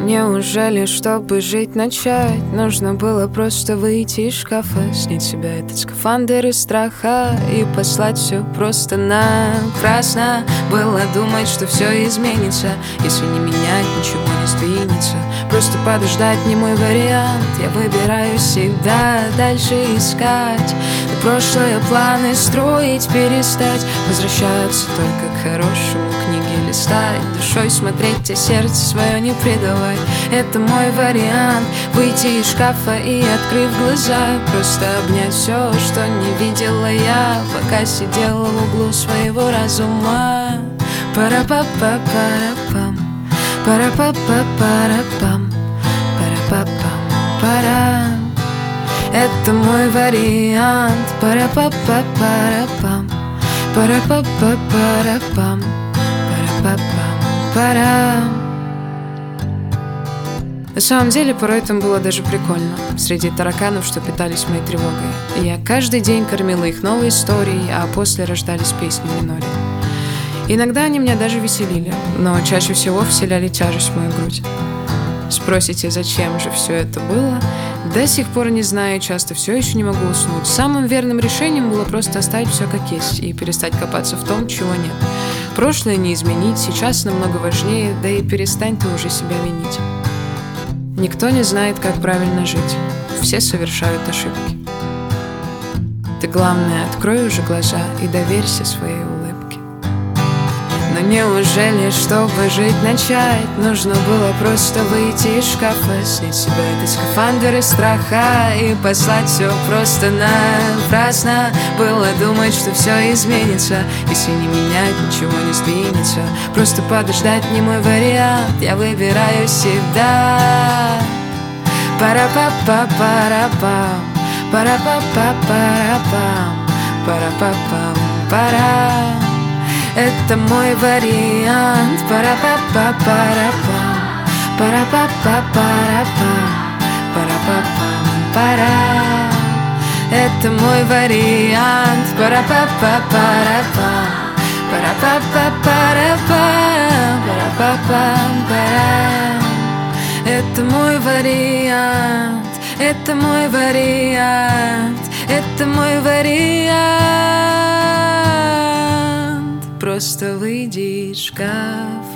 Неужели, чтобы жить начать, нужно было просто выйти из шкафа, снять с себя этот скафандр из страха и послать все просто напрасно? Было думать, что все изменится, если не менять, ничего не сдвинется. Просто подождать не мой вариант, я выбираю себя дальше искать. На прошлое планы строить, перестать, возвращаться только к хорошему, книги листать, душой смотреть, а сердце свое не предавать. Это мой вариант, выйти из шкафа и, открыв глаза, просто обнять все, что не видела я, пока сидела в углу своего разума. Пара-па-па-пара-пам, пара-па-па-пара-пам, пара-па-пам-пара. Это мой вариант. Пара-па-па-пара-пам, пара-па-па-пара-пам, пара-па-пам-пара. На самом деле, порой там было даже прикольно. Среди тараканов, что питались моей тревогой. И я каждый день кормила их новой историей, а после рождались песни в миноре. Иногда они меня даже веселили, но чаще всего вселяли тяжесть в мою грудь. Спросите, зачем же все это было? До сих пор не знаю, часто все еще не могу уснуть. Самым верным решением было просто оставить все как есть и перестать копаться в том, чего нет. Прошлое не изменить, сейчас намного важнее, да и перестань ты уже себя винить. Никто не знает, как правильно жить. Все совершают ошибки. Ты, главное, открой уже глаза и доверься своей улыбке. Но неужели, чтобы жить начать, нужно было просто выйти из шкафа, снять с себя этот скафандр из страха и послать все просто напрасно? Было думать, что все изменится, если не менять, ничего не сдвинется. Просто подождать не мой вариант, я выбираю себя. Пара-па-па-пара-пам, пара-па-па-пара-пам, пара-па-пам-пара. Это мой вариант. Пара-па-па-пара-пам, пара-па-па-пара-пам, пара-па-пам-пара. Это мой вариант. Пара-па-па-пара-пам, пара-па-па-пара-пам, пара-па-пам-пара. Это мой вариант. Это мой вариант. Это мой вариант. Просто выйди из шкафа.